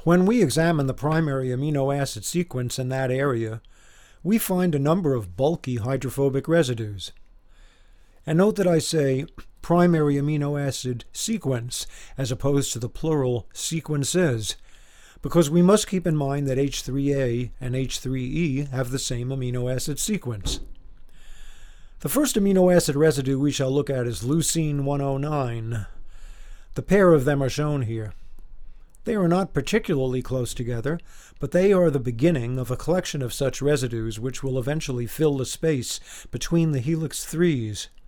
When we examine the primary amino acid sequence in that area, we find a number of bulky hydrophobic residues. And note that I say primary amino acid sequence as opposed to the plural sequences, because we must keep in mind that H3A and H3E have the same amino acid sequence. The first amino acid residue we shall look at is leucine 109. The pair of them are shown here. They are not particularly close together, but they are the beginning of a collection of such residues which will eventually fill the space between the helix 3s.